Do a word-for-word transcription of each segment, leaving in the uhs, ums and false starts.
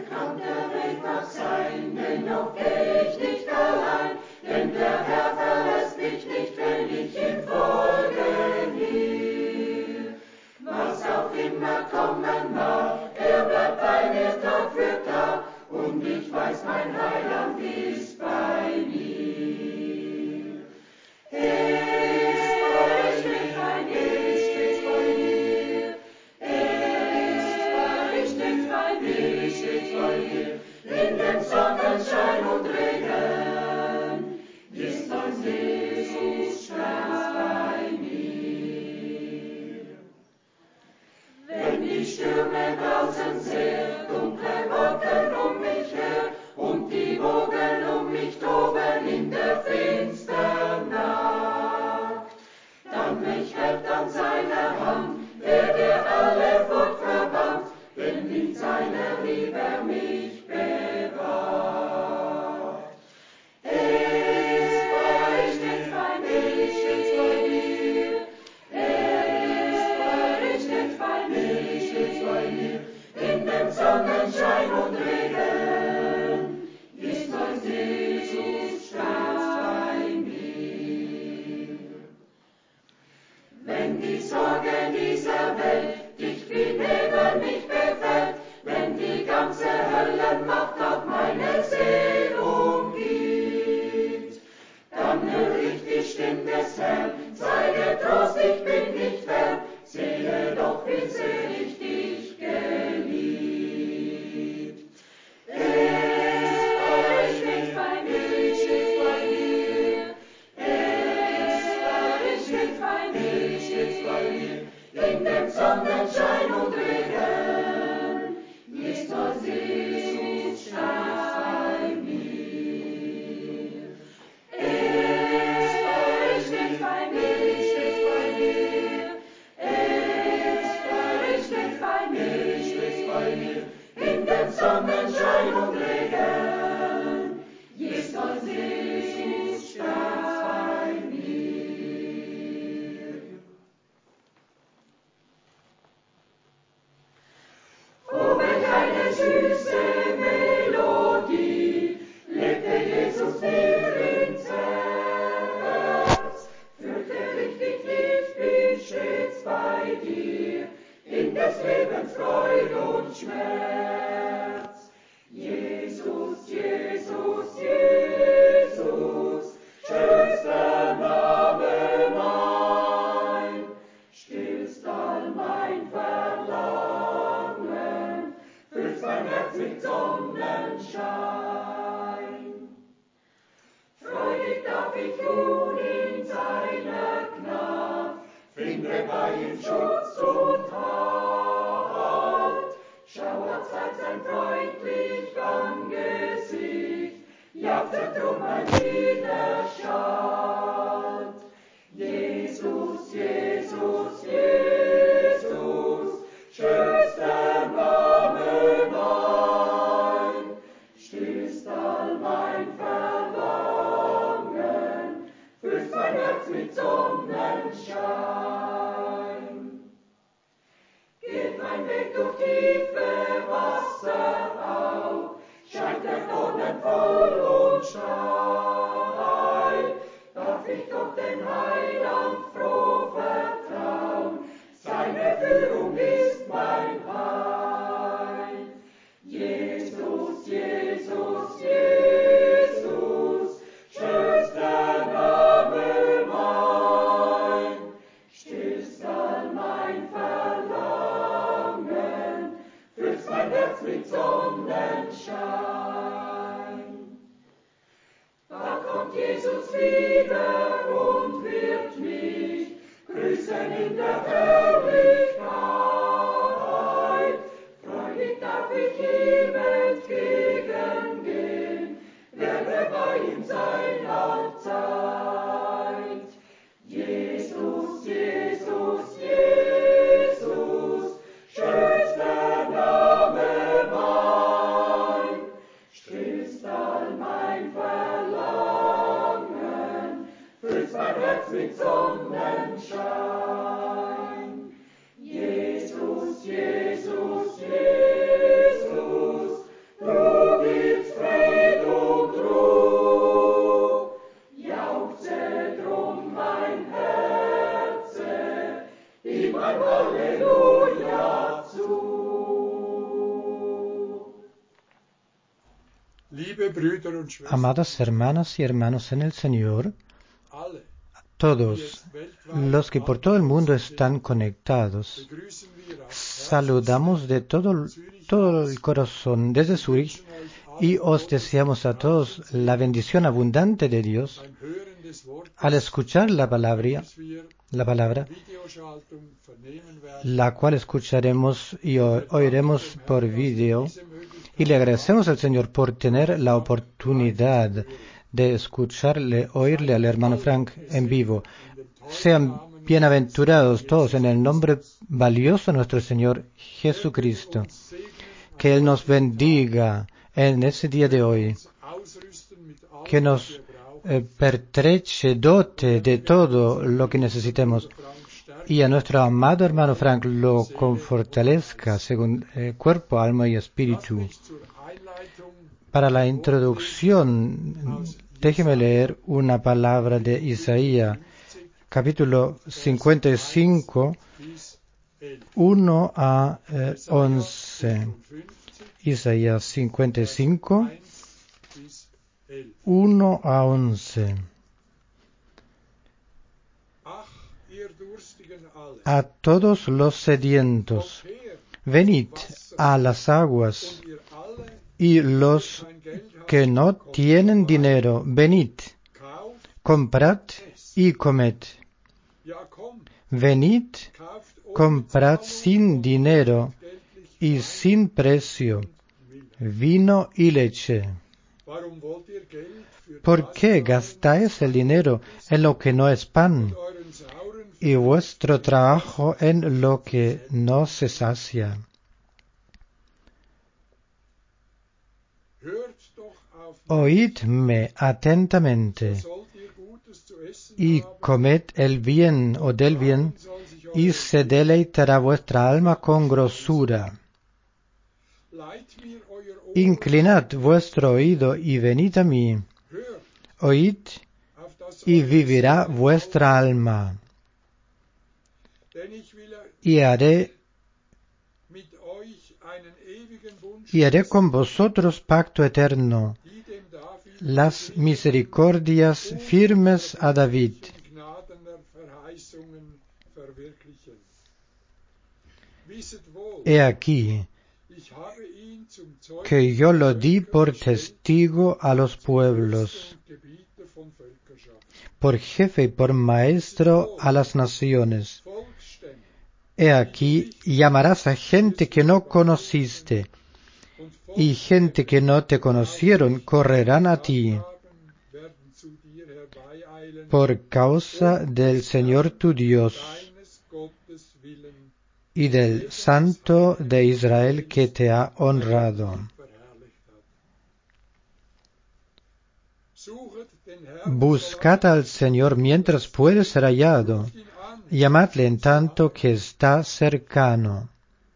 kann der Weg noch sein, dennoch geh ich nicht allein, denn der Herr verlässt mich nicht, wenn ich ihm folgen will. Was auch immer kommen mag, er bleibt bei mir Tag für Tag, und ich weiß, mein Heiland ist bei mir. Er ist bei mir, er ist bei mir, er ist bei mir, er ist bei mir, in dem Sonnenschein und Regen, ist mein Jesus ganz bei mir. Wenn die Stürme draußen sehr dunkle Wolken um mich her und die Wogen um mich toben in der finstern Nacht, dann mich hält an seiner Hand, der der alle Furcht verbannt, denn in seiner Liebe er mich bewahrt. Er ist bei mir, er ist bei mir, er ist bei mir, er ist bei mir, in dem Sonnenschein und Regen, ist mein Jesus stets bei mir. Wenn die Sorge dieser Welt dicht wie Nebel mich befällt, wenn die ganze Höllenmacht auf meine Seele umgibt, dann hör ich die Stimme des Herrn, sei getrost, ich bin nicht fern, sehe doch, wie sehr ich dich geliebt. Er ist bei mir, er ist bei mir, er ist bei mir, er ist bei mir, in dem Sonnenschein und Regen, ist mein Jesus stets bei mir. Er ist bei mir, er ist bei mir, er ist bei mir, er ist bei mir, in dem Sonnenschein und Regen, ist mein Jesus stets bei mir. Oh, welch eine süße Melodie legte Jesus mir ins Herz. Fürchte dich nicht, ich bin stets bei dir, in des Lebens Freud und Schmerz. Jesus, Jesus, Jesus, schönster Name mein, stillst all mein Verlangen, füllst mein Herz mit Sonnenschein. Freudig darf ich ruhen in seiner Gnade, finde bei ihm Schutz und Halt. Schauert zeigt sein freundlich Angesicht, jagtet drum mein Widerstand. Jesus, Jesus, Jesus, schönster Name mein, stillst all mein Verlangen, füllst mein Herz mit Sonnenschein. Geht mein Weg durch tiefe Wasser auf, scheint der Dornen voll und steil, darf ich doch den Heiland froh vertrauen, seine Führung ist mein Heil. Jesus, Jesus, Jesus, schönster Name mein, stillst all mein Verlangen, füllst mein Herz mit Sonnenschein. Da kommt Jesus wieder und wird mich grüßen in der Herrlichkeit. Freudig darf ich ihm entgegengehen, werde bei ihm sein allzeit. Jesus, Jesus, Jesus, schönster Name mein, stillst all mein Verlangen, füllst mein Herz mit Sonnenschein. ein Halleluja zu. Liebe Brüder und Schwestern, Amadas hermanas y hermanos en el Señor, alle, todos los que por todo el mundo están conectados, begrüßen wir auf saludamos de todo, todo el corazón desde Zurich y os deseamos a todos la bendición abundante de Dios beim Hören des Wortes, al escuchar la palabra, das wir la palabra, Videoschaltung vernehmen werden. la cual escucharemos y o- oiremos por vídeo. Y le agradecemos al Señor por tener la oportunidad de escucharle, oírle al hermano Frank en vivo. Sean bienaventurados todos en el nombre valioso de nuestro Señor Jesucristo. Que Él nos bendiga en ese día de hoy. Ausrüsten mit allem, Que nos eh, pertreche, dote de todo lo que necesitemos. Y a nuestro amado hermano Frank lo confortalezca según eh, cuerpo, alma y espíritu. zur Einleitung Para la introducción, déjeme leer una palabra de Isaías, capítulo cincuenta y cinco, bis elf. uno a eh, once. fünfzig, Isaías cincuenta y cinco, eins bis elf. uno a once. Ach, ihr Durstigen alle, A todos los sedientos, kommt her, venid a las aguas, und ihr alle, y los kein Geld habt, que no tienen dinero, venid, kauft, comprad y comed. ja kommt, Venid, kauft ohne comprad Zahlung sin dinero geldlich y sin precio Milch. vino y leche. Warum wollt ihr Geld für ¿Por das qué zahlen, gastáis el dinero en lo que no es pan euren sauren y vuestro trabajo en lo que no se sacia? Hört doch auf mich, Oídme atentamente sollt ihr Gutes zu essen y haben, comed el bien o del bien, darin soll sich y euer se deleitará vuestra alma con grosura. Leiht mir euer Ohr, Inclinad vuestro oído y venid a mí. hört, Oíd auf das y eure vivirá Seele vuestra alma. Denn ich will Y haré, mit euch einen ewigen Bund y haré schließen, con vosotros pacto eterno, die dem David las misericordias firmes a David. Gnaden der Verheißungen verwirklichen. Wisset wohl, He aquí ich habe ihn zum Zeugen que yo lo di der por Völker gestellt, testigo a los zum pueblos, Fürsten und Gebieter von Völkerschaft. por jefe y por maestro a las naciones. Volksstämme He aquí llamarás a gente que no conociste, und y gente que no te conocieron correrán a ti, Volksstaben werden zu dir herbeieilen, por causa del Señor tu Dios deines Gottes Willen y del Santo de Israel que te ha honrado. verherrlicht hat. Suchet den Herrn, Buscad al Señor mientras puede ser hallado, ruft ihn an, llamadle en tanto que está cercano.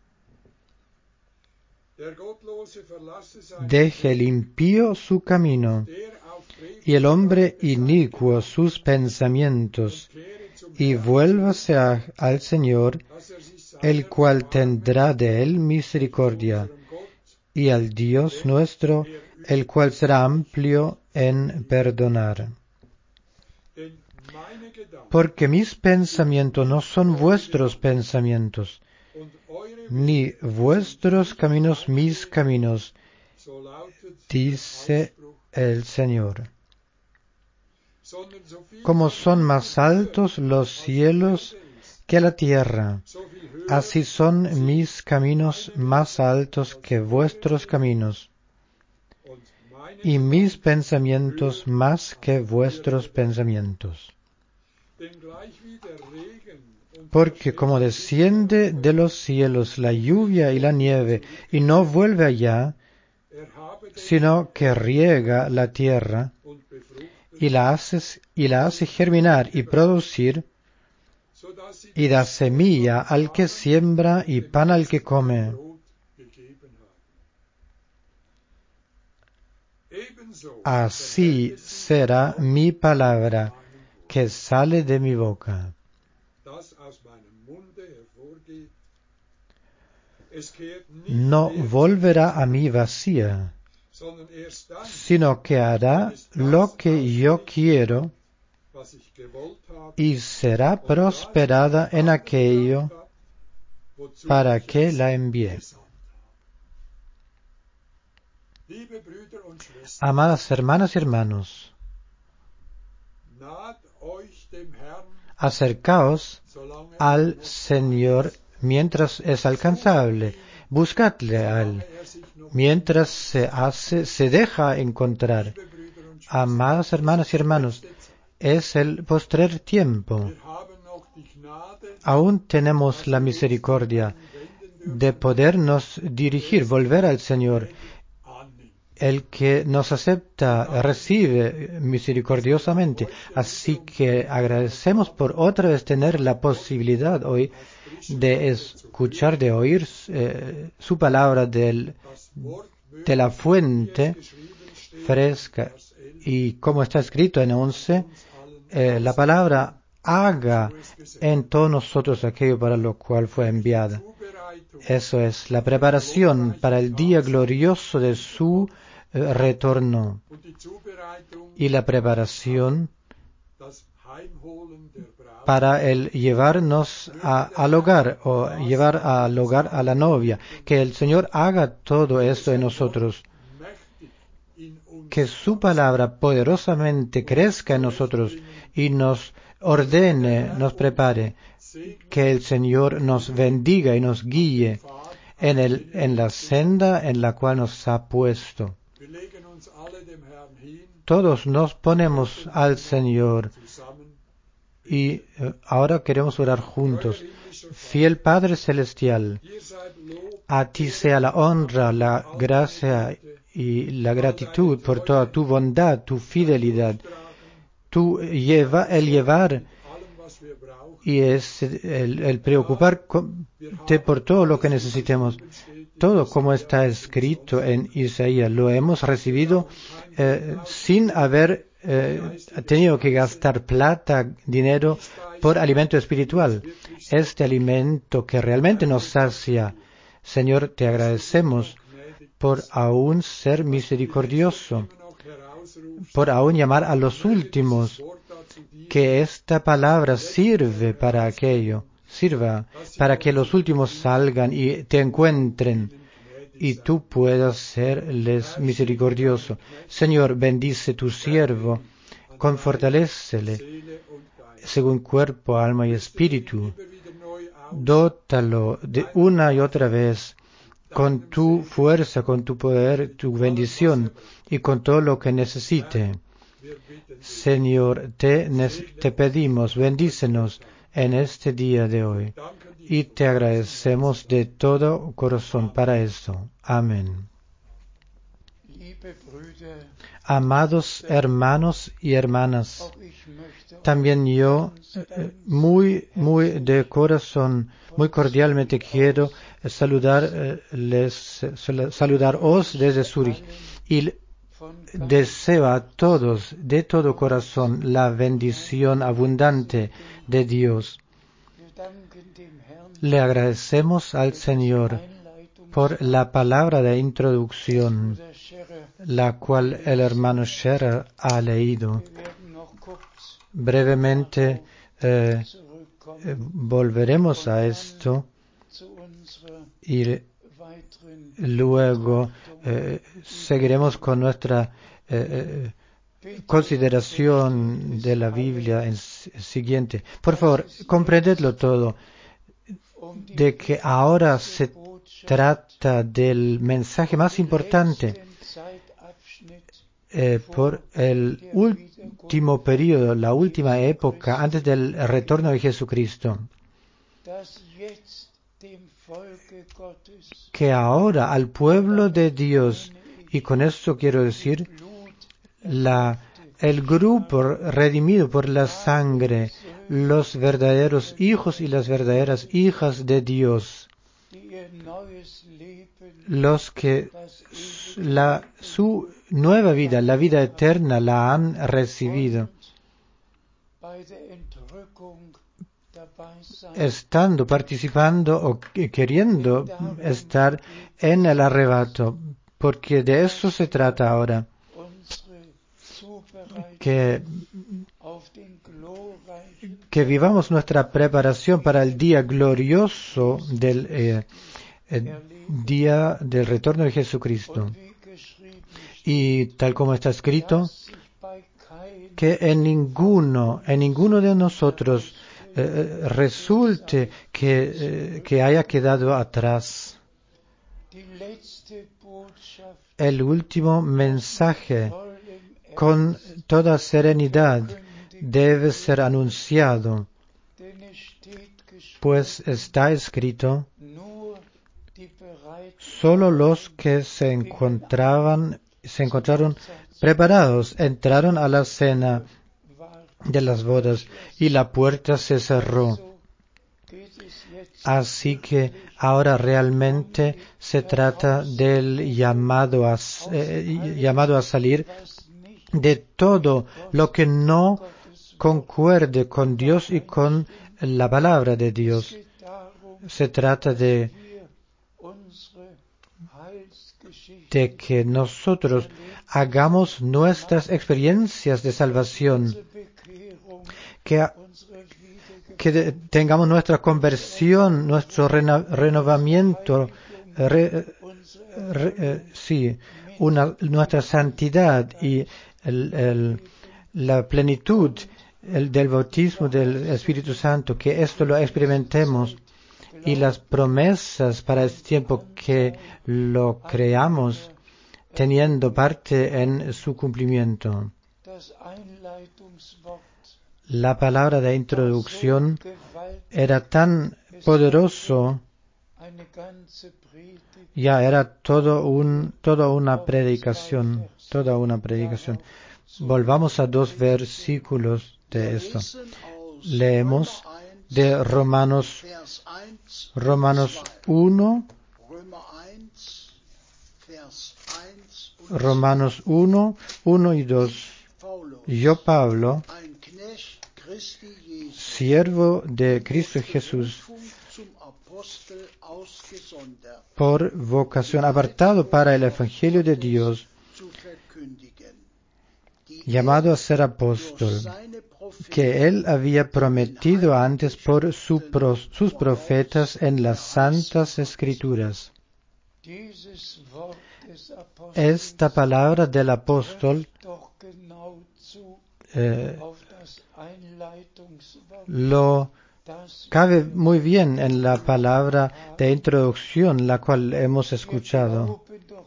der Gottlose verlasse sein Deje el impío su camino, der auftrete y el hombre inicuo sus pensamientos, kehre zum y vuélvase a- al Señor, dass er sich seiner el cual tendrá de él misericordia, unserem Gott, y al Dios nuestro, el cual será amplio en perdonar. denn meine Gedanken Porque mis pensamientos no son vuestros pensamientos, und eure ni vuestros caminos mis caminos, so lautet dice Ausspruch, el Señor. sondern so viel Como son más altos los cielos que la tierra, so viel höher así son mis caminos más altos que vuestros caminos, und meine y mis pensamientos más que vuestros pensamientos. denn gleich wie der Regen und Porque como desciende de los cielos la lluvia y la nieve, y no vuelve allá, er habe den sino que riega la tierra, und befruchtet, y la hace, y la hace germinar y producir, so dass sie y da semilla al que siembra y pan al que come. Brot gegeben haben. Ebenso Así será mi palabra que sale de mi boca. no volverá a mí vacía, sino que hará lo que yo quiero y será prosperada en aquello para que la envié. Amadas hermanas y hermanos, acercaos al Señor mientras es alcanzable, buscadle a Él mientras se hace, se deja encontrar. Amadas hermanas y hermanos, es el postrer tiempo. Aún tenemos la misericordia de podernos dirigir, volver al Señor. El que nos acepta recibe misericordiosamente. Así que agradecemos por otra vez tener la posibilidad hoy de escuchar, de oír eh, su palabra del, de la fuente fresca. Y como está escrito en once, eh, la palabra haga en todos nosotros aquello para lo cual fue enviada. Eso es la preparación para el día glorioso de su eh, retorno y la preparación para el llevarnos a, al hogar o llevar al hogar a la novia. Que el Señor haga todo eso en nosotros. Que su palabra poderosamente crezca en nosotros y nos ordene, nos prepare. Que el Señor nos bendiga y nos guíe en, el, en la senda en la cual nos ha puesto. Todos nos ponemos al Señor y ahora queremos orar juntos. Fiel Padre Celestial, a ti sea la honra, la gracia y la gratitud por toda tu bondad, tu fidelidad, tu lleva, el llevar y es el, el preocuparte por todo lo que necesitemos. Todo como está escrito en Isaías lo hemos recibido eh, sin haber eh, tenido que gastar plata, dinero por alimento espiritual. Este alimento que realmente nos sacia. Señor, te agradecemos por aún ser misericordioso, por aún llamar a los últimos, que esta palabra sirve para aquello, sirva para que los últimos salgan y te encuentren y tú puedas serles misericordioso. Señor, bendice tu siervo, confortalécele según cuerpo, alma y espíritu. Dótalo de una y otra vez con tu fuerza, con tu poder, tu bendición y con todo lo que necesite. Señor, te, te pedimos, bendícenos en este día de hoy y te agradecemos de todo corazón para esto. Amén. Amados hermanos y hermanas, también yo eh, muy, muy de corazón, muy cordialmente quiero saludarles, saludaros desde Zurich y deseo a todos de todo corazón la bendición abundante de Dios. Le agradecemos al Señor por la palabra de introducción, la cual el hermano Scherer ha leído. Brevemente eh, eh, volveremos a esto y luego eh, seguiremos con nuestra eh, eh, consideración de la Biblia en siguiente. Por favor, comprendedlo todo, de que ahora se trata del mensaje más importante eh, por el último periodo, la última época antes del retorno de Jesucristo. Que ahora al pueblo de Dios, y con esto quiero decir, la, el grupo redimido por la sangre, los verdaderos hijos y las verdaderas hijas de Dios, los que la, su nueva vida, la vida eterna, la han recibido estando, participando o queriendo estar en el arrebato, porque de eso se trata ahora, que, que vivamos nuestra preparación para el día glorioso del eh, el día del retorno de Jesucristo. Y tal como está escrito, que en ninguno, en ninguno de nosotros eh, resulte que, eh, que haya quedado atrás. El último mensaje, con toda serenidad, debe ser anunciado, pues está escrito: solo los que se encontraban, se encontraron preparados entraron a la cena de las bodas y la puerta se cerró. Así que ahora realmente se trata del llamado a, eh, llamado a salir de todo lo que no concuerde con Dios y con la palabra de Dios. Se trata de de que nosotros hagamos nuestras experiencias de salvación, que, que de, tengamos nuestra conversión, nuestro reno, renovamiento, re, re, eh, sí, una, nuestra santidad y el, el, la plenitud el, del bautismo del Espíritu Santo, que esto lo experimentemos. Y las promesas para este tiempo, que lo creamos teniendo parte en su cumplimiento. La palabra de introducción era tan poderoso, ya era todo un, toda una predicación, toda una predicación. Volvamos a dos versículos de esto. Leemos de Romanos, Romanos uno, Romanos uno, uno y dos. Yo, Pablo, siervo de Cristo Jesús, por vocación, apartado para el Evangelio de Dios, llamado a ser apóstol, que él había prometido antes por su pro, sus profetas en las santas escrituras. Esta palabra del apóstol eh, lo cabe muy bien en la palabra de introducción, la cual hemos escuchado.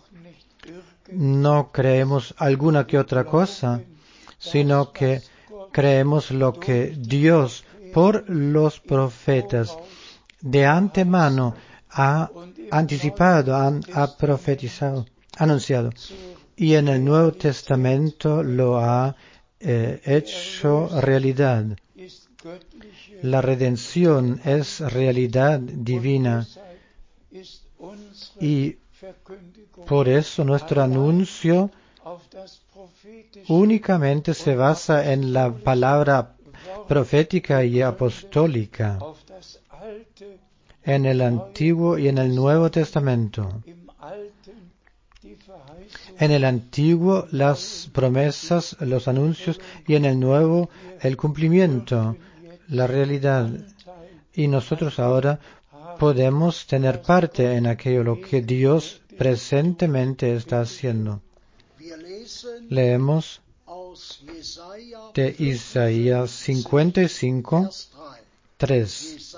No creemos alguna que otra cosa, sino que creemos lo que Dios, por los profetas, de antemano ha anticipado, ha, ha profetizado, anunciado, y en el Nuevo Testamento lo ha eh, hecho realidad. La redención es realidad divina, y por eso nuestro anuncio únicamente se basa en la palabra profética y apostólica, en el Antiguo y en el Nuevo Testamento. En el Antiguo las promesas, los anuncios, y en el Nuevo el cumplimiento, la realidad. Y nosotros ahora podemos tener parte en aquello lo que Dios presentemente está haciendo. Leemos de Isaías cincuenta y cinco, tres.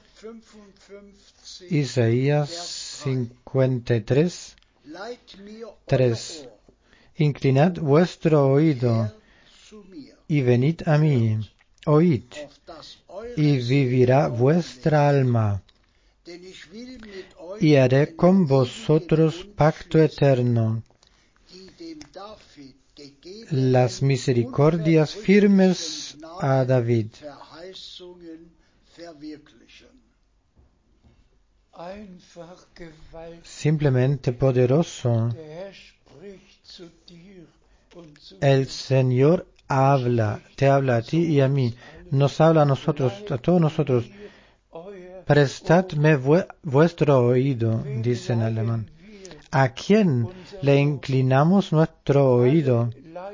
Isaías cincuenta y tres, tres. Inclinad vuestro oído y venid a mí, oíd, y vivirá vuestra alma, y haré con vosotros pacto eterno, las misericordias firmes a David. Simplemente poderoso. El Señor habla, te habla a ti y a mí. nos habla a nosotros, a todos nosotros. Prestadme vu- vuestro oído, dice en alemán. ¿A quién le inclinamos nuestro oído?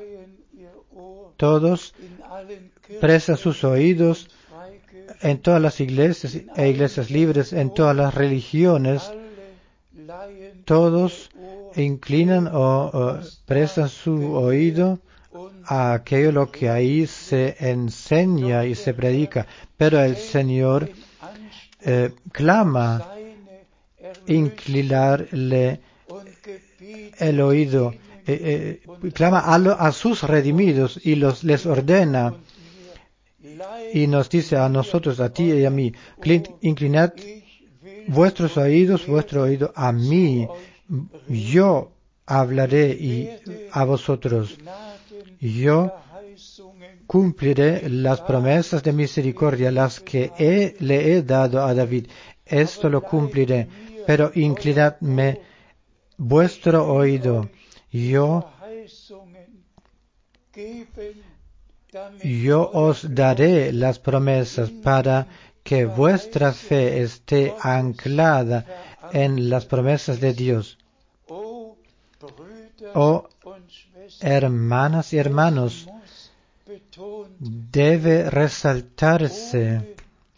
Todos prestan sus oídos en todas las iglesias e iglesias libres, en todas las religiones. Todos inclinan o, o prestan su oído a aquello lo que ahí se enseña y se predica. Pero el Señor eh, clama inclinarle el oído, eh, eh, clama a, lo, a sus redimidos y los les ordena y nos dice a nosotros, a ti y a mí, inclinad vuestros oídos, vuestro oído a mí, yo hablaré y a vosotros, yo cumpliré las promesas de misericordia, las que he, le he dado a David, esto lo cumpliré, pero inclinadme vuestro oído, yo Yo os daré las promesas para que vuestra fe esté anclada en las promesas de Dios. Oh, hermanas y hermanos, debe resaltarse,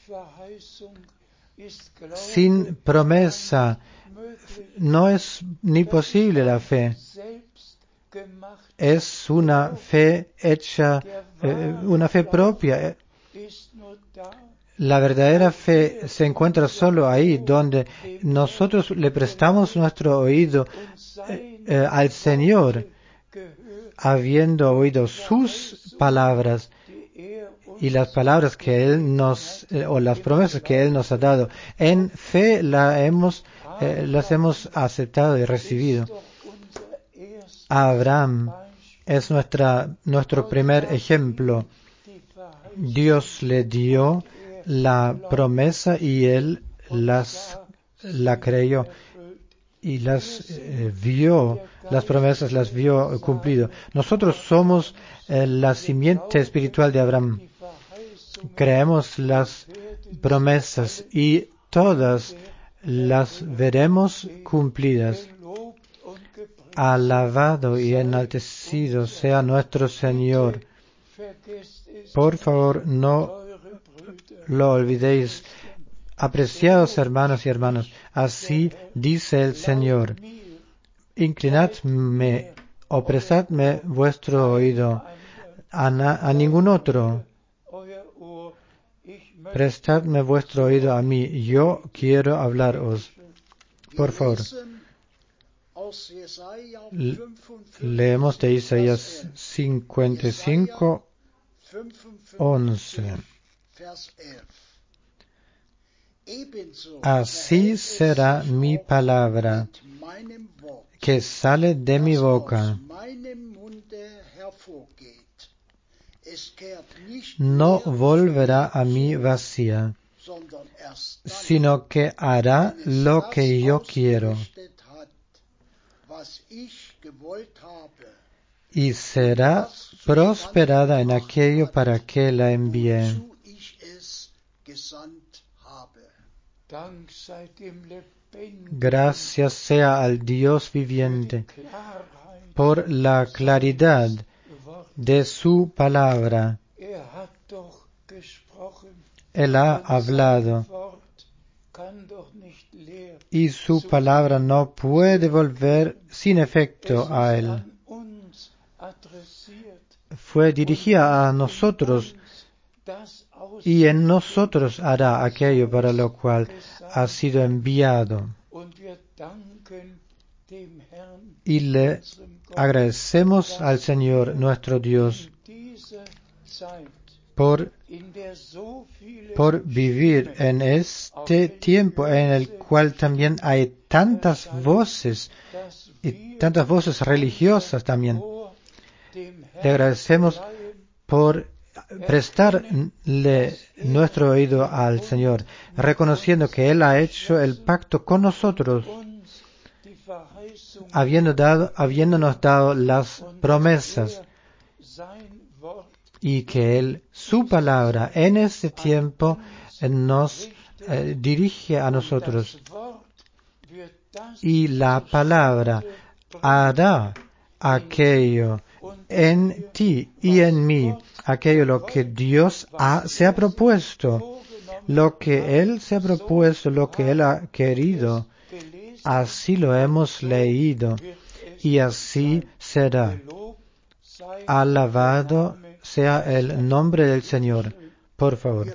sin promesa no es ni posible la fe. Es una fe hecha, eh, una fe propia. La verdadera fe se encuentra solo ahí, donde nosotros le prestamos nuestro oído eh, eh, al Señor, habiendo oído sus palabras y las palabras que Él nos, eh, o las promesas que Él nos ha dado. En fe la hemos, eh, las hemos aceptado y recibido. Abraham es nuestra, nuestro primer ejemplo. Dios le dio la promesa y él las, la creyó y las eh, vio, las promesas las vio cumplido. Nosotros somos eh, la simiente espiritual de Abraham. Creemos las promesas y todas las veremos cumplidas. Alabado y enaltecido sea nuestro Señor. Por favor, no lo olvidéis. Apreciados hermanos y hermanos, así dice el Señor. Inclinadme o prestadme vuestro oído a, na, a ningún otro. Prestadme vuestro oído a mí. Yo quiero hablaros. Por favor. Leemos de Isaías cincuenta y cinco, once. Así será mi palabra que sale de mi boca. No volverá a mí vacía, sino que hará lo que yo quiero. Y será prosperada en aquello para que la envié. Gracias sea al Dios viviente por la claridad de su palabra. Él ha hablado y su palabra no puede volver sin efecto a él. Fue dirigida a nosotros y en nosotros hará aquello para lo cual ha sido enviado. Y le agradecemos al Señor nuestro Dios por, por vivir en este tiempo en el cual también hay tantas voces y tantas voces religiosas también. Le agradecemos por prestarle nuestro oído al Señor, reconociendo que Él ha hecho el pacto con nosotros, habiendo dado, habiéndonos dado las promesas. y que Él, su palabra, en este tiempo eh, nos eh, dirige a nosotros. Y la palabra hará aquello en ti y en mí, aquello lo que Dios ha, se ha propuesto, lo que Él se ha propuesto, lo que Él ha querido. Así lo hemos leído y así será. Alabado sea el nombre del Señor. Por favor.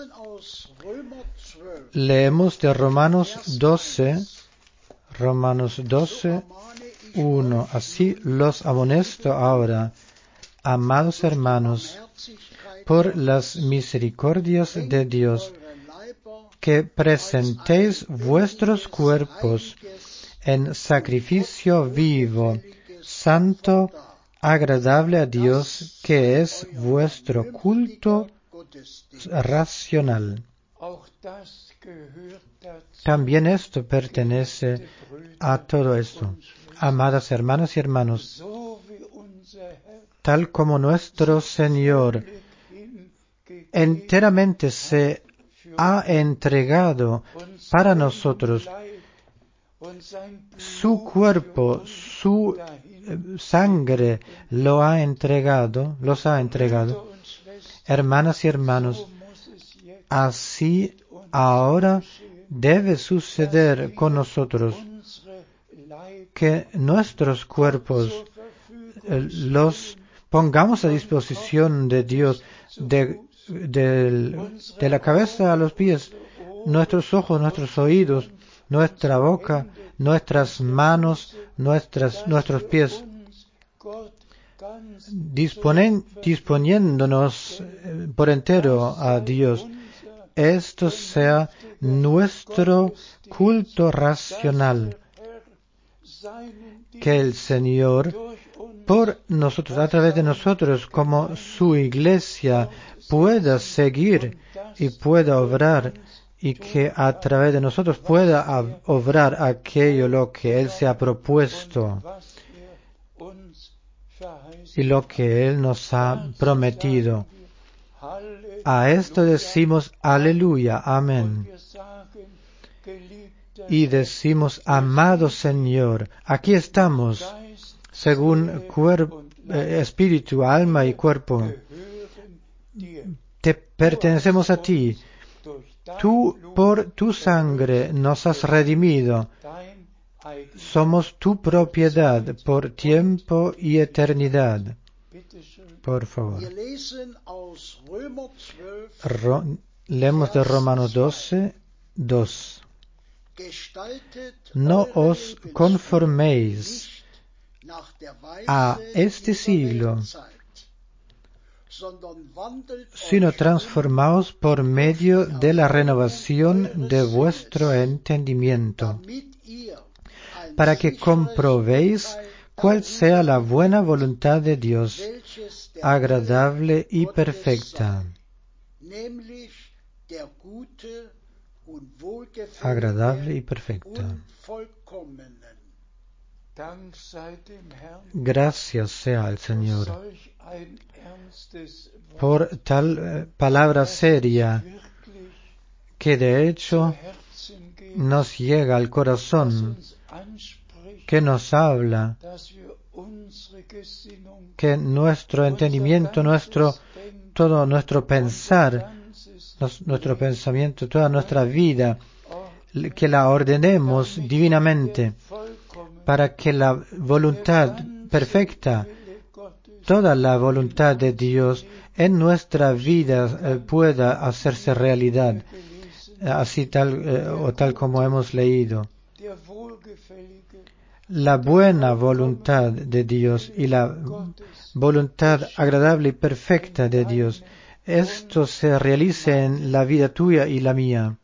Leemos de Romanos doce, Romanos doce, uno. Así los amonesto ahora, amados hermanos, por las misericordias de Dios, que presentéis vuestros cuerpos en sacrificio vivo, santo, agradable a Dios, que es vuestro culto racional. También esto pertenece a todo esto. Amadas hermanas y hermanos, tal como nuestro Señor enteramente se ha entregado para nosotros, su cuerpo, su sangre lo ha entregado, los ha entregado. Hermanas y hermanos, así ahora debe suceder con nosotros, que nuestros cuerpos eh, los pongamos a disposición de Dios, de, de, de la cabeza a los pies, nuestros ojos, nuestros oídos, nuestra boca, nuestras manos, nuestras, nuestros pies, disponen, disponiéndonos por entero a Dios. Esto sea nuestro culto racional, que el Señor, por nosotros, a través de nosotros, como su iglesia, pueda seguir y pueda obrar, y que a través de nosotros pueda obrar aquello lo que Él se ha propuesto y lo que Él nos ha prometido. A esto decimos aleluya, amén. Y decimos, amado Señor, aquí estamos, según cuerpo, eh, espíritu, alma y cuerpo. Te pertenecemos a ti. Tú, por tu sangre, nos has redimido. Somos tu propiedad por tiempo y eternidad. Por favor. Ro- leemos de Romanos doce, dos. No os conforméis a este siglo, sino transformaos por medio de la renovación de vuestro entendimiento, para que comprobéis cuál sea la buena voluntad de Dios, agradable y perfecta. Agradable y perfecta. Gracias sea al Señor por tal eh, palabra seria que de hecho nos llega al corazón, que nos habla, que nuestro entendimiento, nuestro, todo nuestro pensar, nos, nuestro pensamiento, toda nuestra vida, que la ordenemos divinamente, para que la voluntad perfecta, toda la voluntad de Dios en nuestra vida eh, pueda hacerse realidad, así tal eh, o tal como hemos leído. La buena voluntad de Dios y la voluntad agradable y perfecta de Dios, esto se realice en la vida tuya y la mía,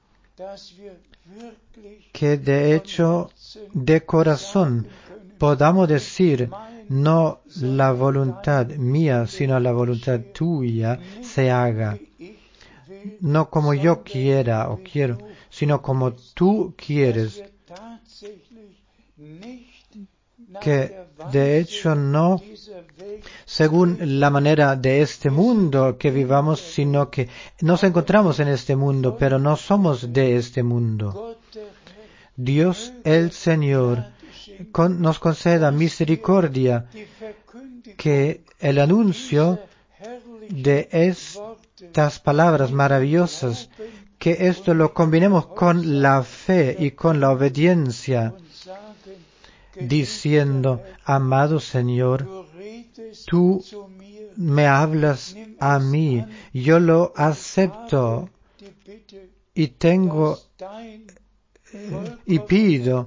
que de hecho de corazón podamos decir, no la voluntad mía, sino la voluntad tuya se haga, no como yo quiera o quiero, sino como tú quieres, que de hecho no según la manera de este mundo que vivamos, sino que nos encontramos en este mundo, pero no somos de este mundo. Dios el Señor con, nos conceda misericordia, que el anuncio de estas palabras maravillosas, que esto lo combinemos con la fe y con la obediencia, diciendo: amado Señor, tú me hablas a mí, yo lo acepto y tengo eh, y pido,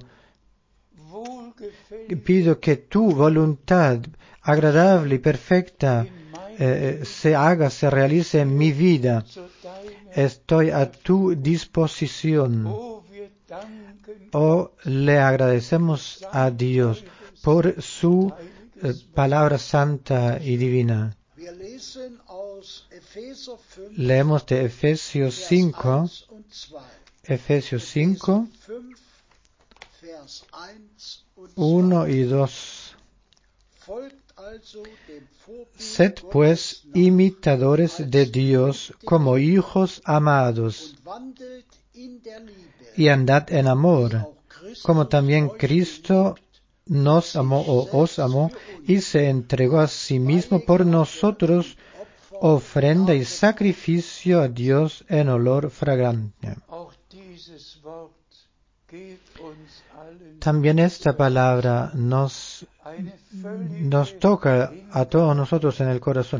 pido que tu voluntad agradable y perfecta eh, se haga, se realice en mi vida. Estoy a tu disposición. Oh, le agradecemos a Dios por su eh, palabra santa y divina. Leemos de Efesios cinco, Efesios cinco, uno y dos. Sed pues imitadores de Dios como hijos amados, y andad en amor, como también Cristo nos amó o os amó y se entregó a sí mismo por nosotros, ofrenda y sacrificio a Dios en olor fragante. También esta palabra nos, nos toca a todos nosotros en el corazón.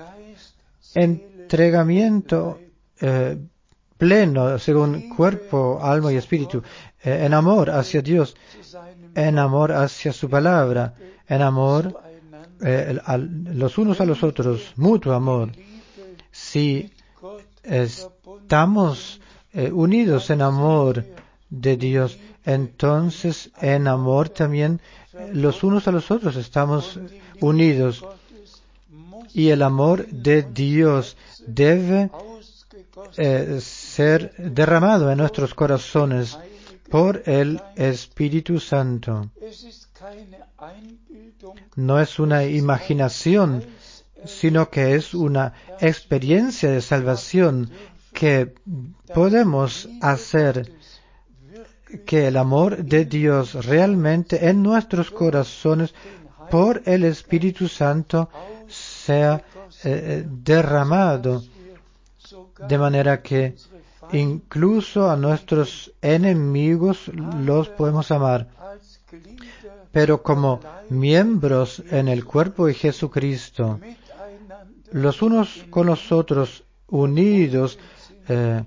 Entregamiento eh, pleno, según cuerpo, alma y espíritu, eh, en amor hacia Dios, en amor hacia su palabra, en amor eh, a, los unos a los otros, mutuo amor. Si estamos eh, unidos en amor de Dios, entonces en amor también los unos a los otros estamos unidos, y el amor de Dios debe eh, ser derramado en nuestros corazones por el Espíritu Santo. No es una imaginación, sino que es una experiencia de salvación que podemos hacer que el amor de Dios realmente en nuestros corazones por el Espíritu Santo sea eh, derramado, de manera que incluso a nuestros enemigos los podemos amar. Pero como miembros en el cuerpo de Jesucristo, los unos con los otros unidos, eh,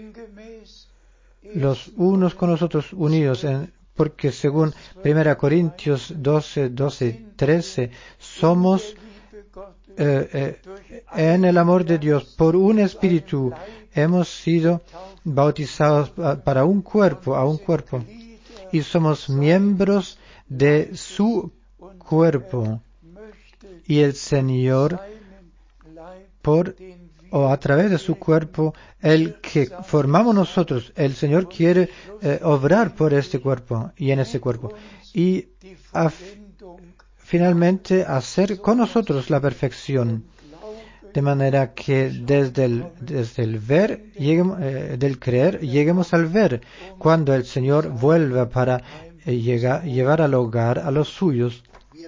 los unos con los otros unidos, en, porque según primera Corintios doce, doce, trece, somos eh, eh, en el amor de Dios, por un espíritu, hemos sido bautizados para un cuerpo, a un cuerpo, y somos miembros de su cuerpo, y el Señor, por o a través de su cuerpo, el que formamos nosotros, el Señor quiere eh, obrar por este cuerpo y en este cuerpo, y a, finalmente hacer con nosotros la perfección, de manera que desde el, desde el ver, lleguemos, eh, del creer, lleguemos al ver, cuando el Señor vuelva para eh, llegar, llevar al hogar a los suyos.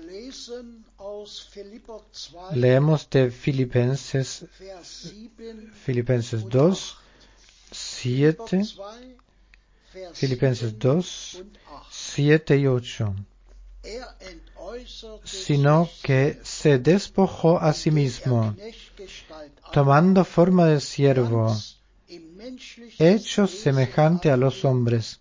Leemos de Filipenses, Filipenses dos, siete, Filipenses dos, siete y ocho. Sino que se despojó a sí mismo, tomando forma de siervo, hecho semejante a los hombres,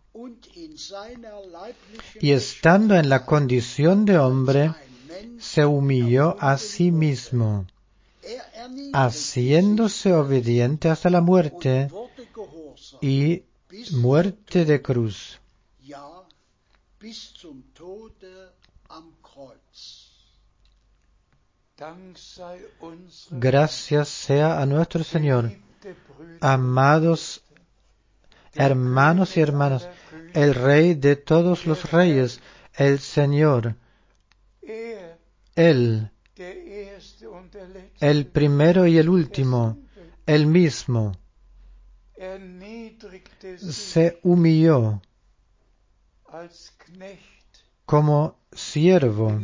y estando en la condición de hombre, se humilló a sí mismo, haciéndose obediente hasta la muerte, y muerte de cruz. Gracias sea a nuestro Señor. Amados hermanos y hermanas, el Rey de todos los reyes, el Señor, Él, el primero y el último, el mismo, se humilló como siervo,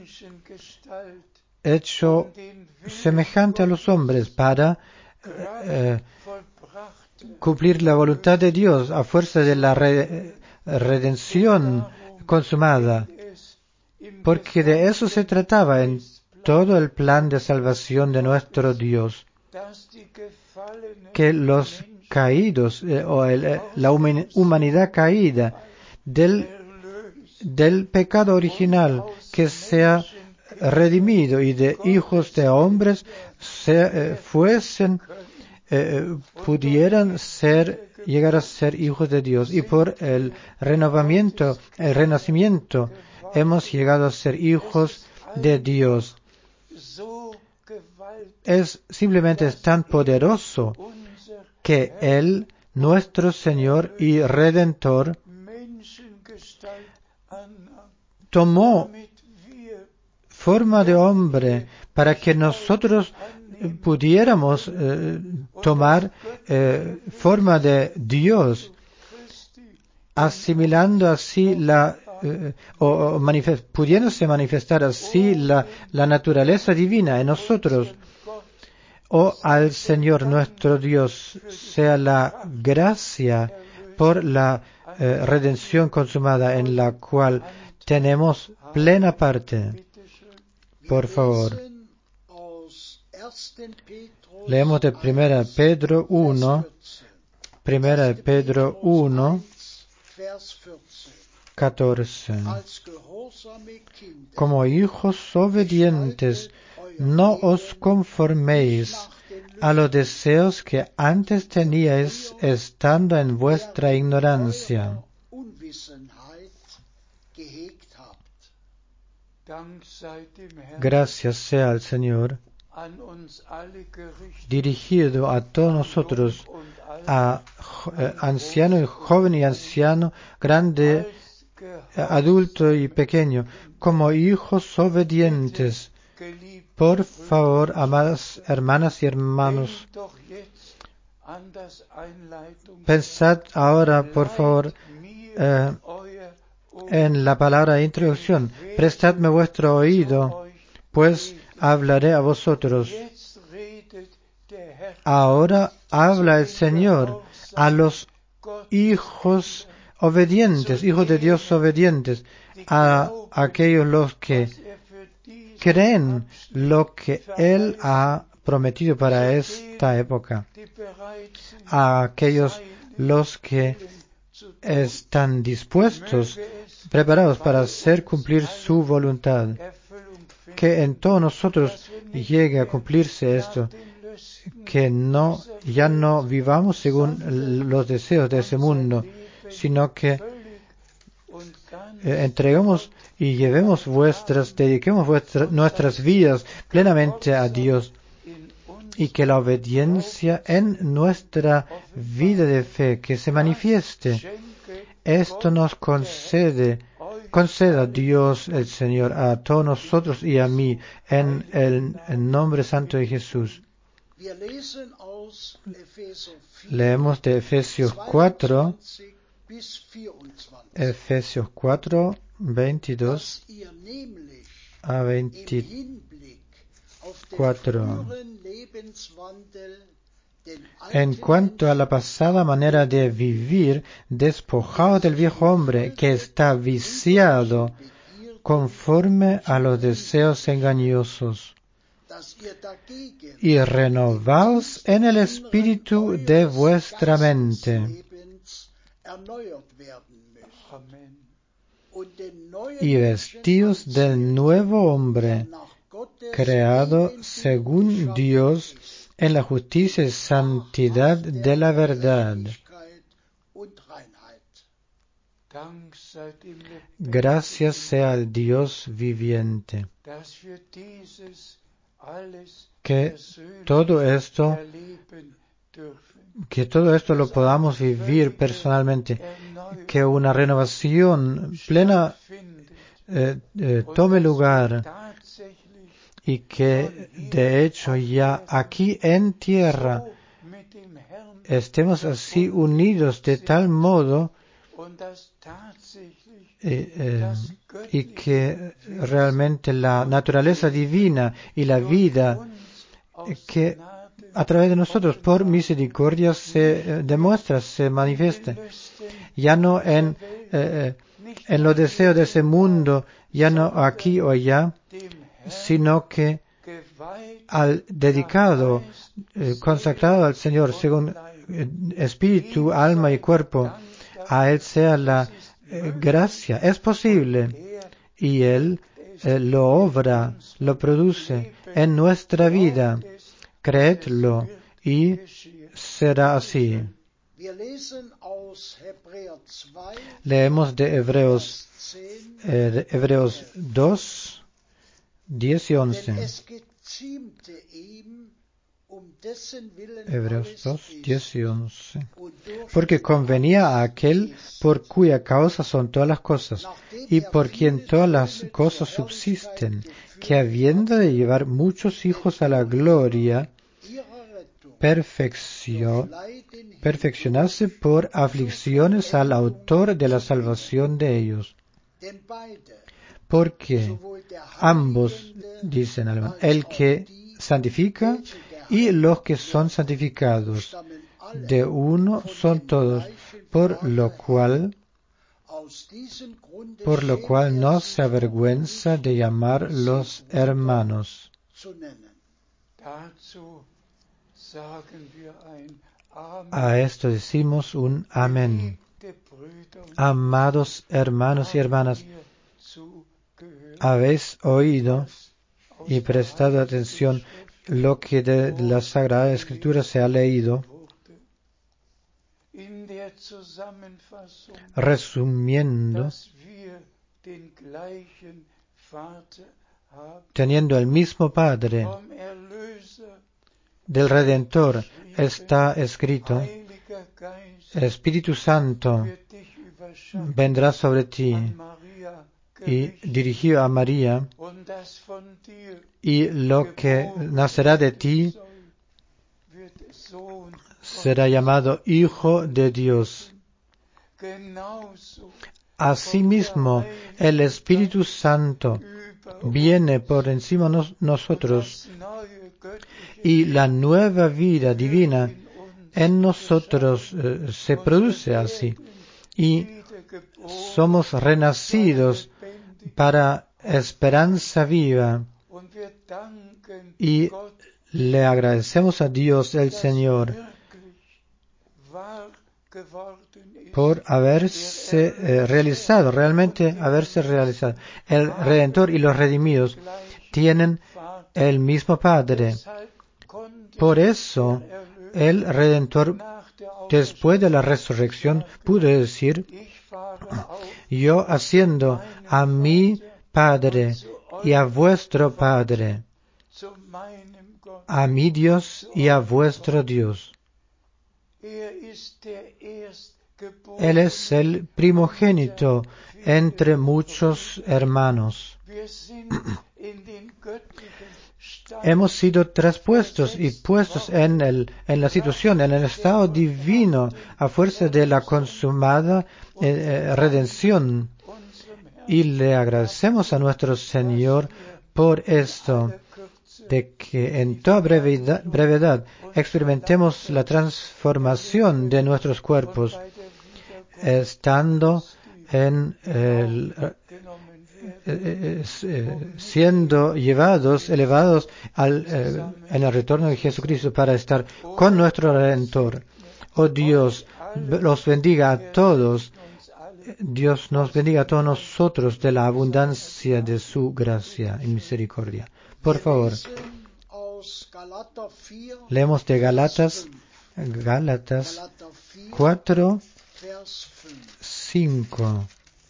hecho semejante a los hombres para eh, cumplir la voluntad de Dios a fuerza de la re- redención consumada, porque de eso se trataba en todo el plan de salvación de nuestro Dios, que los caídos eh, o el, eh, la humanidad caída del, del pecado original que sea redimido y de hijos de hombres se, eh, fuesen eh, pudieran ser llegar a ser hijos de Dios, y por el renovamiento, el renacimiento hemos llegado a ser hijos de Dios. Es simplemente es tan poderoso que Él, nuestro Señor y Redentor, tomó forma de hombre para que nosotros pudiéramos eh, tomar eh, forma de Dios, asimilando así la eh, o, o manifest, pudiéndose manifestar así la, la naturaleza divina en nosotros. Oh, al Señor nuestro Dios sea la gracia por la eh, redención consumada en la cual tenemos plena parte. Por favor, leemos de Primera Pedro uno, Primera Pedro uno, catorce. Como hijos obedientes, no os conforméis a los deseos que antes teníais estando en vuestra ignorancia. Gracias sea al Señor, dirigido a todos nosotros, a eh, anciano y joven y anciano, grande, adulto y pequeño, como hijos obedientes. Por favor, amadas hermanas y hermanos, pensad ahora, por favor, eh, en la palabra de introducción. Prestadme vuestro oído, pues hablaré a vosotros. Ahora habla el Señor a los hijos obedientes, hijos de Dios obedientes, a aquellos los que creen lo que Él ha prometido para esta época, a aquellos los que están dispuestos, preparados para hacer cumplir su voluntad. Que en todos nosotros llegue a cumplirse esto, que no, ya no vivamos según los deseos de ese mundo, sino que eh, entreguemos y llevemos vuestras, dediquemos vuestras, nuestras vidas plenamente a Dios, y que la obediencia en nuestra vida de fe que se manifieste. Esto nos concede, conceda Dios el Señor a todos nosotros y a mí en el en nombre santo de Jesús. Leemos de Efesios cuatro, Efesios cuatro, veintidós a veinticuatro. En cuanto a la pasada manera de vivir, despojado del viejo hombre que está viciado conforme a los deseos engañosos, y renovaos en el espíritu de vuestra mente, y vestíos del nuevo hombre, creado según Dios en la justicia y santidad de la verdad. Gracias sea al Dios viviente, que todo esto, que todo esto lo podamos vivir personalmente, que una renovación plena eh, eh, tome lugar y que de hecho ya aquí en tierra estemos así unidos de tal modo eh, eh, y que realmente la naturaleza divina y la vida eh, que a través de nosotros por misericordia se eh, demuestra, se manifiesta, ya no en, eh, en los deseos de ese mundo, ya no aquí o allá, sino que al dedicado, eh, consagrado al Señor, según eh, espíritu, alma y cuerpo, a Él sea la eh, gracia. Es posible y Él eh, lo obra, lo produce en nuestra vida. Creedlo y será así. Leemos de Hebreos, eh, de Hebreos dos, diez y once. Hebreos dos, diez y once. Porque convenía a aquel por cuya causa son todas las cosas, y por quien todas las cosas subsisten, que habiendo de llevar muchos hijos a la gloria, perfección, perfeccionarse por aflicciones al autor de la salvación de ellos. Porque ambos, dicen alemán, el que santifica y los que son santificados, de uno son todos, por lo cual, por lo cual no se avergüenza de llamarlos hermanos. A esto decimos un amén. Amados hermanos y hermanas, habéis oído y prestado atención lo que de la Sagrada Escritura se ha leído, resumiendo, teniendo el mismo Padre del Redentor, está escrito, Espíritu Santo vendrá sobre ti y dirigido a María, y lo que nacerá de ti será llamado Hijo de Dios. Asimismo, el Espíritu Santo viene por encima de nos, nosotros, y la nueva vida divina en nosotros eh, se produce así, y somos renacidos para esperanza viva, y le agradecemos a Dios el Señor por haberse eh, realizado, realmente haberse realizado. El Redentor y los redimidos tienen el mismo Padre. Por eso, el Redentor, después de la resurrección, pudo decir, yo haciendo a mi Padre y a vuestro Padre, a mi Dios y a vuestro Dios. Él es el primogénito entre muchos hermanos. Hemos sido traspuestos y puestos en, el, en la situación, en el estado divino, a fuerza de la consumada eh, redención. Y le agradecemos a nuestro Señor por esto, de que en toda brevedad, brevedad experimentemos la transformación de nuestros cuerpos, estando en el, eh, eh, siendo llevados, elevados al, eh, en el retorno de Jesucristo para estar con nuestro Redentor. Oh Dios, los bendiga a todos. Dios nos bendiga a todos nosotros de la abundancia de su gracia y misericordia. Por favor, leemos de Galatas, Gálatas cuatro, cinco.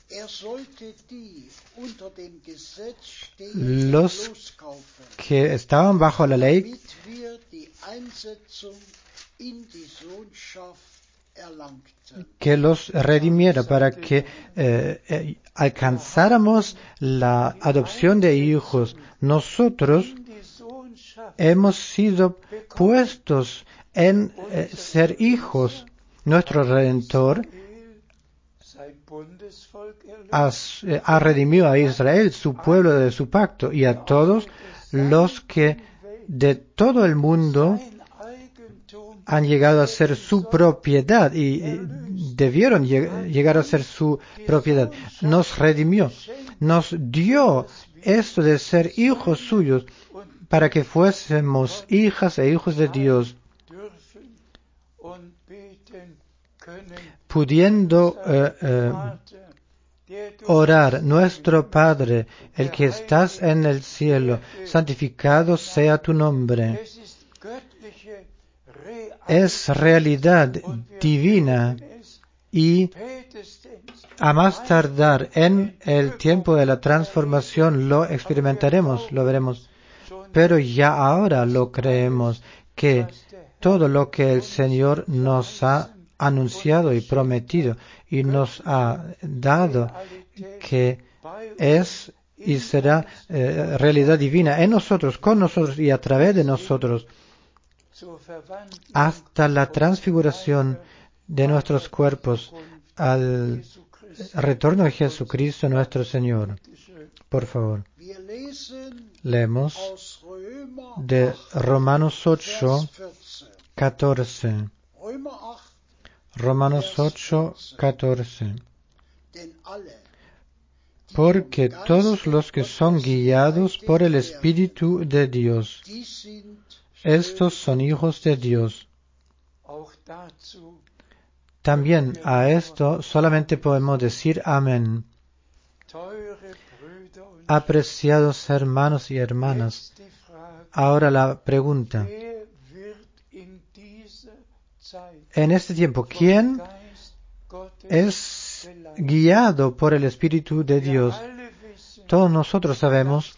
Los que estaban bajo la ley que los redimiera, para que eh, eh, alcanzáramos la adopción de hijos. Nosotros hemos sido puestos en eh, ser hijos. Nuestro Redentor ha, eh, ha redimido a Israel, su pueblo de su pacto, y a todos los que de todo el mundo han llegado a ser su propiedad y, y debieron lleg- llegar a ser su propiedad. Nos redimió, nos dio esto de ser hijos suyos para que fuésemos hijas e hijos de Dios, pudiendo eh, eh, orar: nuestro Padre, el que estás en el cielo, santificado sea tu nombre. Es realidad divina, y a más tardar en el tiempo de la transformación lo experimentaremos, lo veremos. Pero ya ahora lo creemos, que todo lo que el Señor nos ha anunciado y prometido y nos ha dado, que es y será eh, realidad divina en nosotros, con nosotros y a través de nosotros, hasta la transfiguración de nuestros cuerpos al retorno de Jesucristo nuestro Señor. Por favor, leemos de Romanos ocho, catorce. Romanos ocho, catorce. Porque todos los que son guiados por el Espíritu de Dios, estos son hijos de Dios. También a esto solamente podemos decir amén. Apreciados hermanos y hermanas, ahora la pregunta: en este tiempo, ¿quién es guiado por el Espíritu de Dios? Todos nosotros sabemos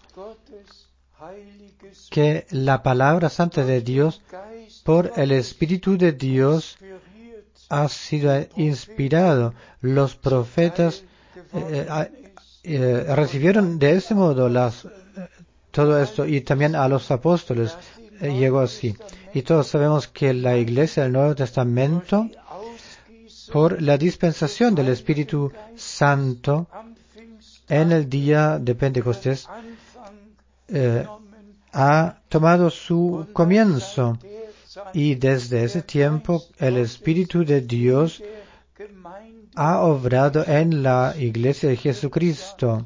que la palabra santa de Dios, por el Espíritu de Dios, ha sido inspirado. Los profetas eh, eh, recibieron de ese modo las, eh, todo esto, y también a los apóstoles eh, llegó así. Y todos sabemos que la Iglesia del Nuevo Testamento, por la dispensación del Espíritu Santo en el día de Pentecostés, eh, ha tomado su comienzo, y desde ese tiempo el Espíritu de Dios ha obrado en la Iglesia de Jesucristo,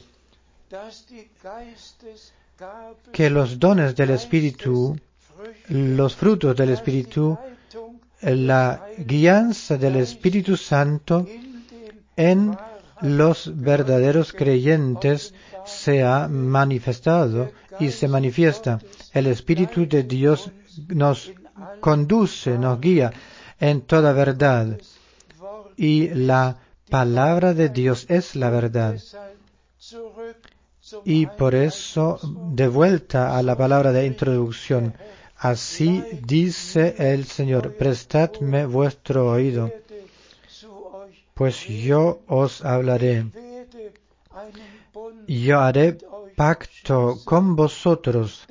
que los dones del Espíritu, los frutos del Espíritu, la guianza del Espíritu Santo en los verdaderos creyentes se ha manifestado y se manifiesta. El Espíritu de Dios nos conduce, nos guía en toda verdad, y la palabra de Dios es la verdad. Y por eso, de vuelta a la palabra de introducción, así dice el Señor: prestadme vuestro oído, pues yo os hablaré. Yo haré pacto con vosotros.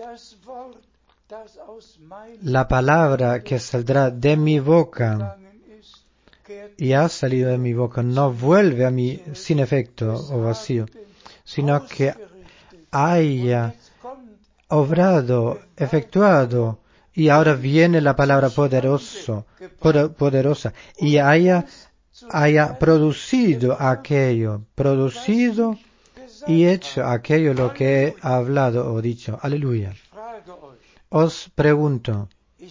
La palabra que saldrá de mi boca y ha salido de mi boca no vuelve a mí sin efecto o vacío, sino que haya obrado, efectuado, y ahora viene la palabra poderoso, poderosa, y haya, haya producido aquello, producido y hecho aquello lo que he hablado o dicho. Aleluya. Os pregunto,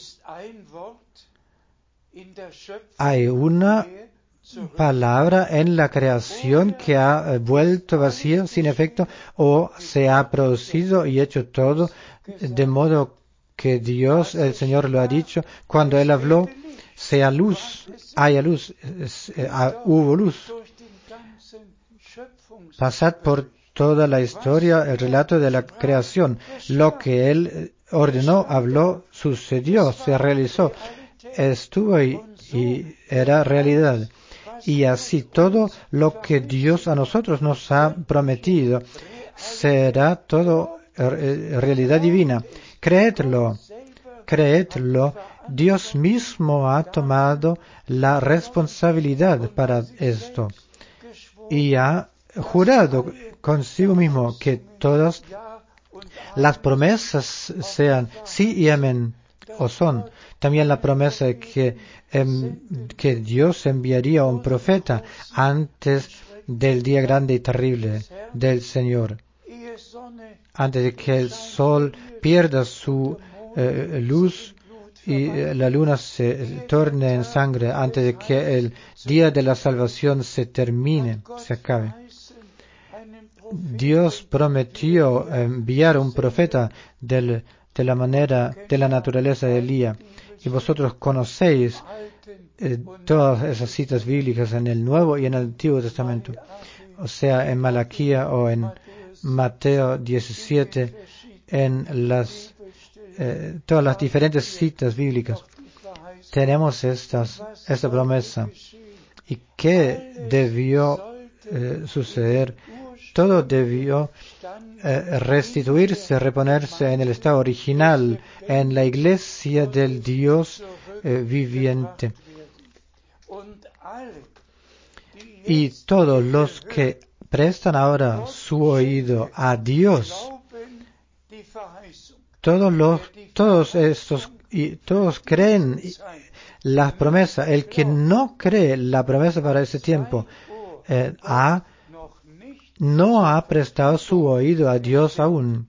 ¿hay una palabra en la creación que ha vuelto vacío, sin efecto, o se ha producido y hecho todo de modo que Dios, el Señor, lo ha dicho? Cuando Él habló, sea luz, haya luz, eh, hubo luz. Pasad por toda la historia, el relato de la creación. Lo que Él ordenó, habló, sucedió, se realizó. Estuvo y, y era realidad. Y así todo lo que Dios a nosotros nos ha prometido será todo realidad divina. Creedlo, creedlo. Dios mismo ha tomado la responsabilidad para esto y ha jurado consigo mismo que todas las promesas sean sí y amén, o son. También la promesa de que, eh, que Dios enviaría un profeta antes del día grande y terrible del Señor, antes de que el sol pierda su eh, luz y eh, la luna se torne en sangre, antes de que el día de la salvación se termine, se acabe. Dios prometió enviar un profeta del, de la manera, de la naturaleza de Elías. Y vosotros conocéis eh, todas esas citas bíblicas en el Nuevo y en el Antiguo Testamento. O sea, en Malaquía o en Mateo diecisiete, en las, eh, todas las diferentes citas bíblicas. Tenemos estas, esta promesa. ¿Y qué debió eh, suceder? Todo debió eh, restituirse, reponerse en el estado original, en la iglesia del Dios eh, viviente. Y todos los que prestan ahora su oído a Dios, todos los, todos estos, y todos creen la promesa. El que no cree la promesa para ese tiempo, eh, ha no ha prestado su oído a Dios aún.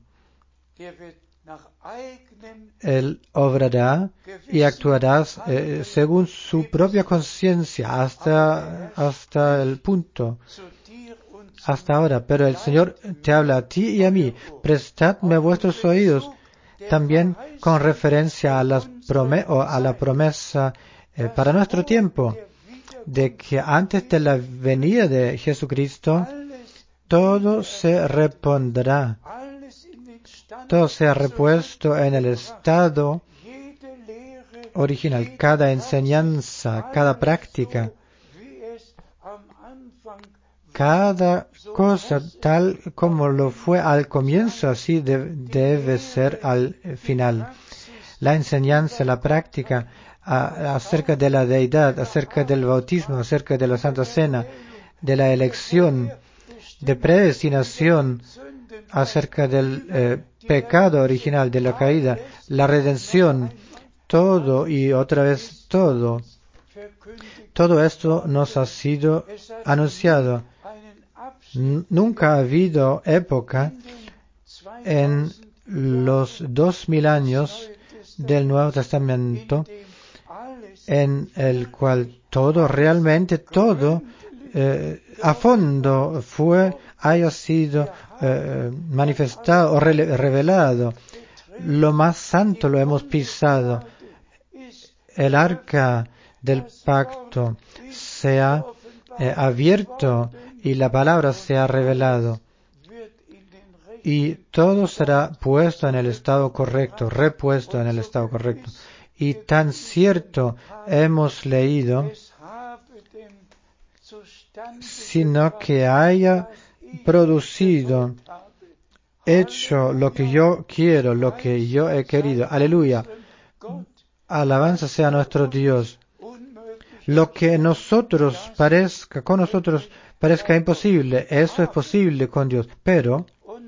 Él obrará y actuará eh, según su propia conciencia hasta, hasta el punto, hasta ahora. Pero el Señor te habla a ti y a mí. Prestadme vuestros oídos, también con referencia a, las prome o a la promesa eh, para nuestro tiempo, de que antes de la venida de Jesucristo, todo se repondrá, todo se ha repuesto en el estado original, cada enseñanza, cada práctica, cada cosa tal como lo fue al comienzo, así de, debe ser al final. La enseñanza, la práctica a, acerca de la deidad, acerca del bautismo, acerca de la Santa Cena, de la elección, de predestinación, acerca del eh, pecado original, de la caída, la redención, todo y otra vez todo. Todo esto nos ha sido anunciado. N- nunca ha habido época en los dos mil años del Nuevo Testamento en el cual todo, realmente todo, eh, a fondo fue, haya sido eh, manifestado o re- revelado. Lo más santo lo hemos pisado. El arca del pacto se ha eh, abierto y la palabra se ha revelado. Y todo será puesto en el estado correcto, repuesto en el estado correcto. Y tan cierto hemos leído, sino que haya producido, hecho lo que yo quiero, lo que yo he querido. Aleluya. Alabanza sea nuestro Dios. Lo que nosotros parezca, con nosotros parezca imposible, eso es posible con Dios. Pero,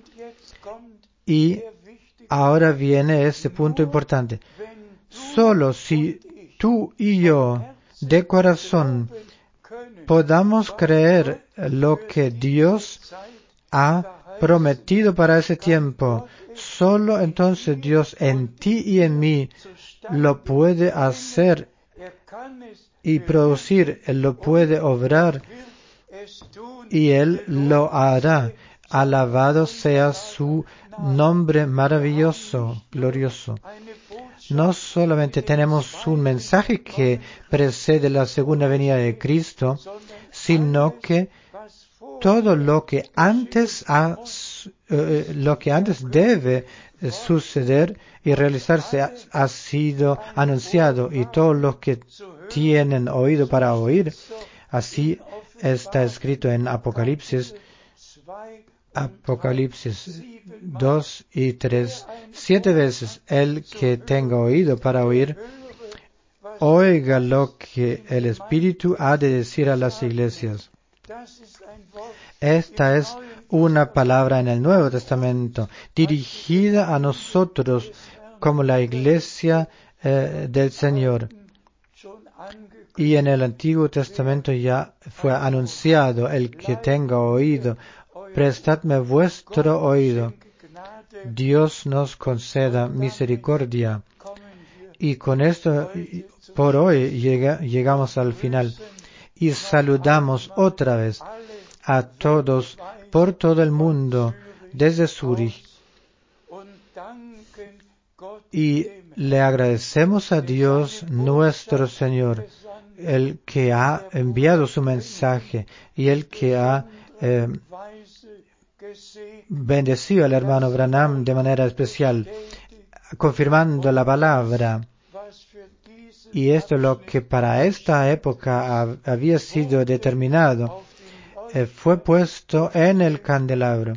y ahora viene ese punto importante. Solo si tú y yo de corazón podamos creer lo que Dios ha prometido para ese tiempo, solo entonces Dios en ti y en mí lo puede hacer y producir, Él lo puede obrar y Él lo hará. Alabado sea su nombre maravilloso, glorioso. No solamente tenemos un mensaje que precede la segunda venida de Cristo, sino que todo lo que antes ha, eh, lo que antes debe suceder y realizarse ha, ha sido anunciado, y todo lo que tienen oído para oír. Así está escrito en Apocalipsis, Apocalipsis dos y tres, siete veces: el que tenga oído para oír, oiga lo que el Espíritu ha de decir a las iglesias. Esta es una palabra en el Nuevo Testamento, dirigida a nosotros como la iglesia eh, del Señor. Y en el Antiguo Testamento ya fue anunciado: el que tenga oído, prestadme vuestro oído. Dios nos conceda misericordia. Y con esto, por hoy, llega, llegamos al final. Y saludamos otra vez a todos por todo el mundo, desde Zúrich. Y le agradecemos a Dios nuestro Señor, el que ha enviado su mensaje y el que ha eh, bendecido al hermano Branham de manera especial, confirmando la palabra. Y esto es lo que para esta época ha, había sido determinado. Eh, fue puesto en el candelabro.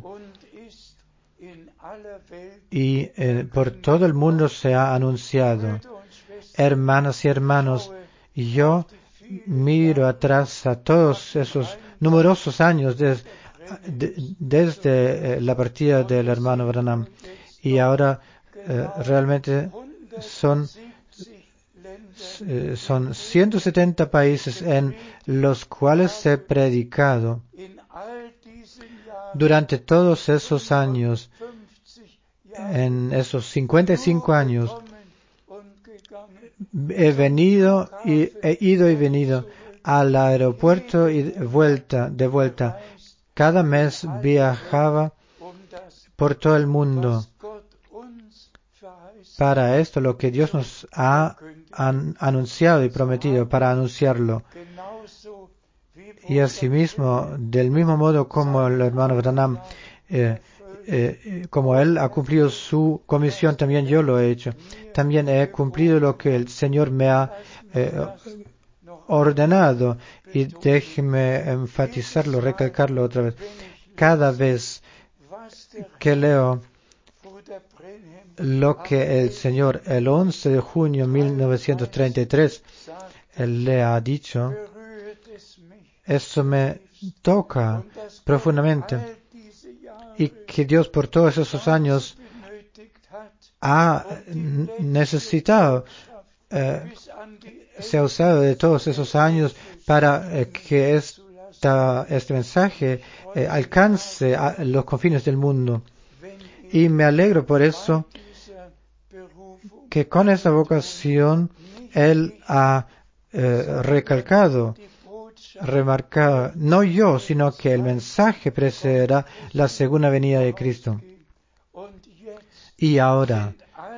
Y eh, por todo el mundo se ha anunciado. Hermanas y hermanos, yo miro atrás a todos esos numerosos años des, de, desde eh, la partida del hermano Branham. Y ahora eh, realmente son son ciento setenta países en los cuales se ha predicado. Durante todos esos años, en esos cincuenta y cinco años, he venido y he ido y venido al aeropuerto y de vuelta, de vuelta. Cada mes viajaba por todo el mundo para esto, lo que Dios nos ha an, anunciado y prometido, para anunciarlo. Y asimismo, del mismo modo como el hermano Branham, eh, eh, como él ha cumplido su comisión, también yo lo he hecho. También he cumplido lo que el Señor me ha eh, ordenado. Y déjeme enfatizarlo, recalcarlo otra vez. Cada vez que leo lo que el Señor el once de junio de mil novecientos treinta y tres él le ha dicho, eso me toca profundamente. Y que Dios por todos esos años ha necesitado, eh, se ha usado de todos esos años para eh, que esta, este mensaje eh, alcance a los confines del mundo. Y me alegro por eso que con esta vocación Él ha eh, recalcado, remarcado, no yo, sino que el mensaje precederá la segunda venida de Cristo. Y ahora,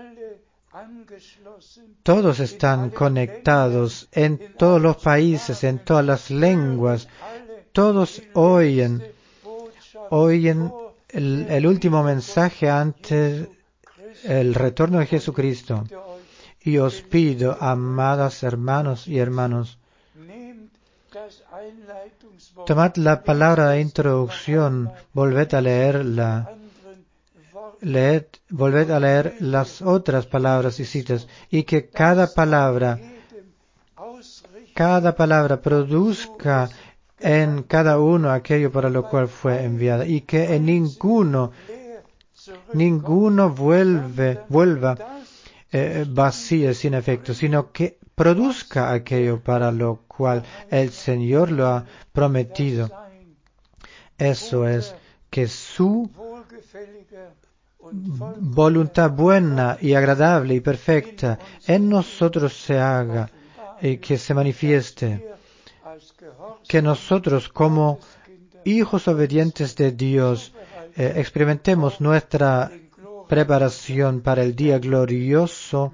todos están conectados en todos los países, en todas las lenguas, todos oyen, oyen el, el último mensaje antes el retorno de Jesucristo. Y os pido, amadas hermanos y hermanos, tomad la palabra de introducción, volved a leerla, leed, volved a leer las otras palabras y citas, y que cada palabra, cada palabra produzca en cada uno aquello para lo cual fue enviada, y que en ninguno Ninguno vuelve, vuelva eh, vacío, sin efecto, sino que produzca aquello para lo cual el Señor lo ha prometido. Eso es, que su voluntad buena y agradable y perfecta en nosotros se haga y que se manifieste. Que nosotros, como hijos obedientes de Dios, eh, experimentemos nuestra preparación para el día glorioso,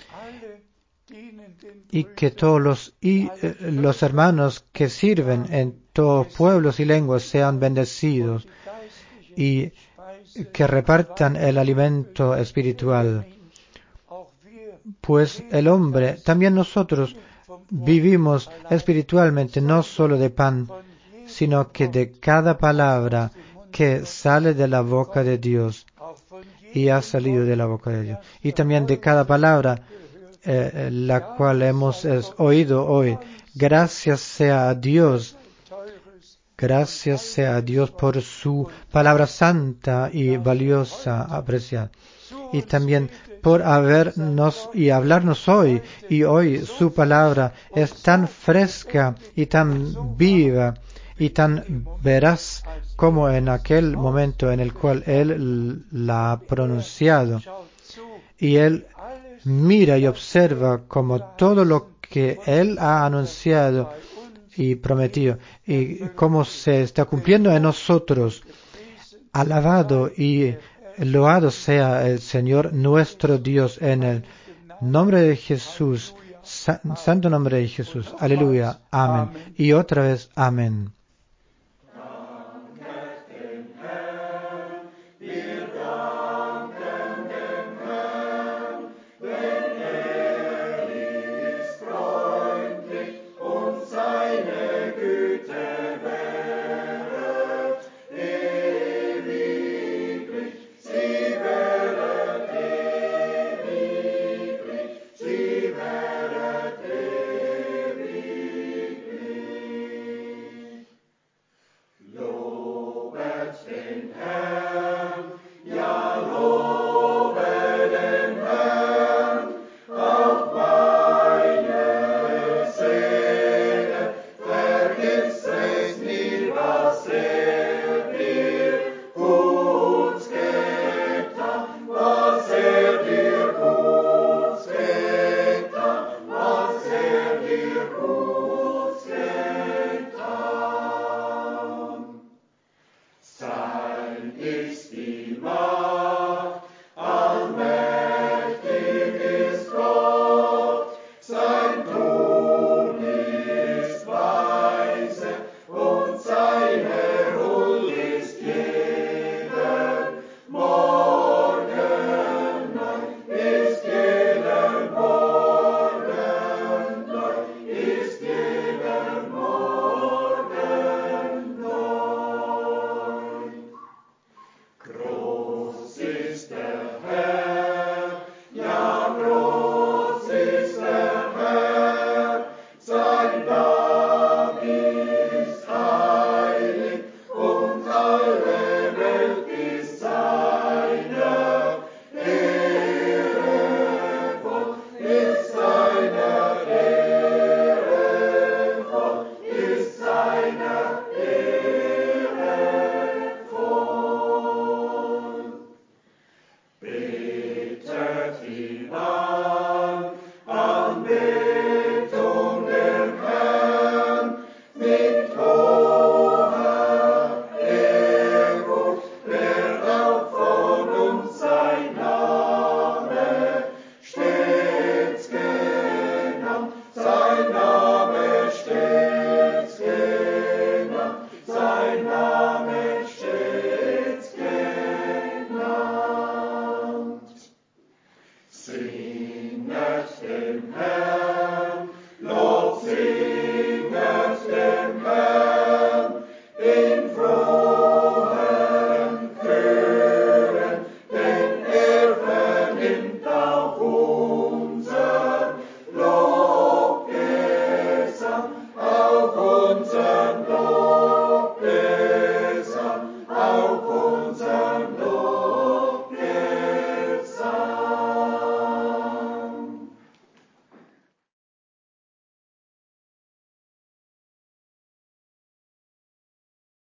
y que todos los, y, eh, los hermanos que sirven en todos pueblos y lenguas sean bendecidos y que repartan el alimento espiritual. Pues el hombre, también nosotros, vivimos espiritualmente no solo de pan, sino que de cada palabra que sale de la boca de Dios y ha salido de la boca de Dios. Y también de cada palabra eh, la cual hemos es, oído hoy. Gracias sea a Dios. Gracias sea a Dios por su palabra santa y valiosa, apreciada. Y también por habernos y hablarnos hoy. Y hoy su palabra es tan fresca y tan viva y tan veraz como en aquel momento en el cual Él la ha pronunciado. Y Él mira y observa como todo lo que Él ha anunciado y prometido y cómo se está cumpliendo en nosotros. Alabado y loado sea el Señor nuestro Dios en el nombre de Jesús, sa- santo nombre de Jesús. Aleluya. Amén. Y otra vez, amén.